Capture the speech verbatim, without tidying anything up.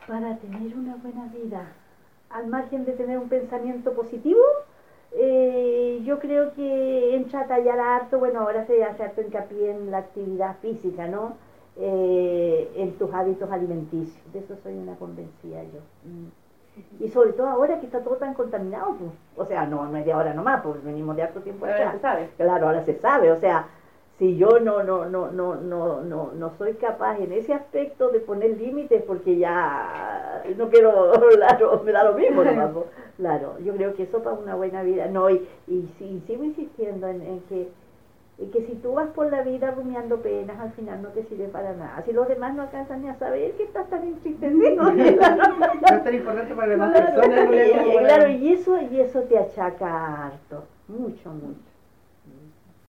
Para tener una buena vida, al margen de tener un pensamiento positivo, eh, yo creo que entra a tallar harto, bueno, ahora se hace harto hincapié en la actividad física, ¿no? Eh, en tus hábitos alimenticios, de eso soy una convencida yo. Mm. Y sobre todo ahora que está todo tan contaminado, pues. O sea, no, no es de ahora nomás, pues venimos de harto tiempo Pero ahora atrás. se sabe. Claro, ahora se sabe, o sea, si yo no, no, no, no, no, no, no soy capaz en ese aspecto de poner límites porque ya no quiero, claro, me da lo mismo nomás, pues. Claro, yo creo que eso para una buena vida, no, y, y, y sigo insistiendo en, en que y que si tú vas por la vida rumiando penas, al final no te sirve para nada. Si los demás no alcanzan ni a saber que estás tan entristecido. No es tan importante para las demás Claro, personas. y, y, claro, y eso, y eso te achaca harto, mucho, mucho.